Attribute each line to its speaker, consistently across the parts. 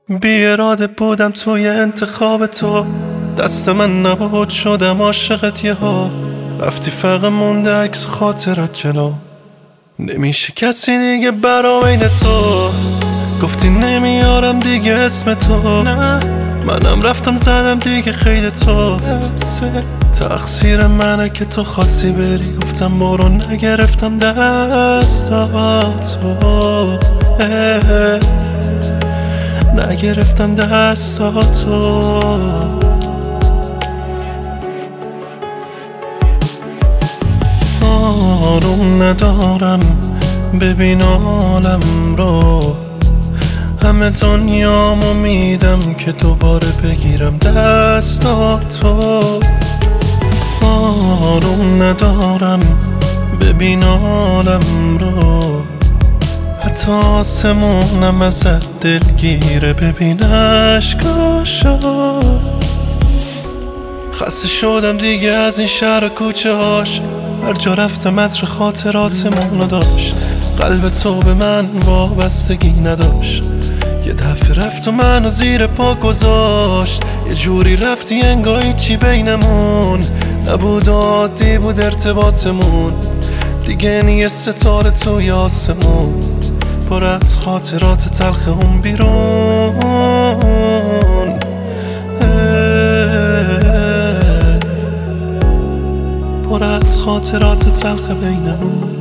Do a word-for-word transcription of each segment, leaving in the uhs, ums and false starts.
Speaker 1: بی اراده بودم توی انتخاب تو، دست من نبود شدم عاشقت یه ها. رفتی فقط مونده عکس خاطرت جلو، نمیشه کسی دیگه برا بین تو. گفتی نمیارم دیگه اسم تو، نه منم رفتم زدم دیگه خیلی تو. تقصیر منه که تو خواستی بری، گفتم برو نگرفتم دستاتو، نگرفتم دستاتو. آروم ندارم ببین عالم رو، همه دنیامو میدم که دوباره بگیرم دستاتو. آروم ندارم ببین عالم رو، حتی آسمونم ازت دلگیره ببین عشقاشو. خسته شدم دیگه از این شهر و کوچه هاش، هر جا رفتم عطر خاطراتمونو داشت. قلب تو به من وابستگی نداشت، یه دفعه رفت و منو زیر پا گذاشت. یه جوری رفتی انگار هیچی بینمون نبود و عادی بود ارتباطمون. دیگه نیه ستاره توی آسمون، پر از خاطرات تلخ اون بیرون. پر از خاطرات تلخ بینمون.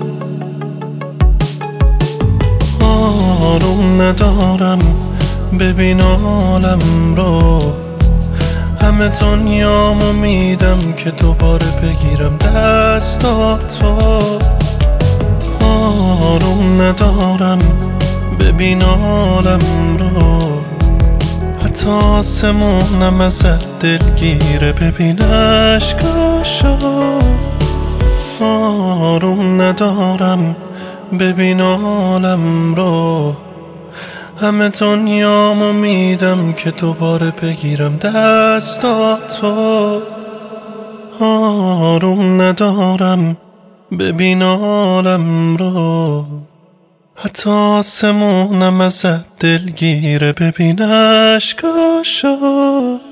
Speaker 1: آروم ندارم ببین عالم رو، همه دنیامو میدم که دوباره بگیرم دستاتو. آروم ندارم ببین عالم رو، حتی آسمونم ازت دلگیره ببین عشقاشو. آروم ندارم ببین عالم رو، همه دنیامو میدم که دوباره بگیرم دستاتو. آروم ندارم ببین عالم رو، حتی آسمونم ازت دلگیره ببین عشقاشو.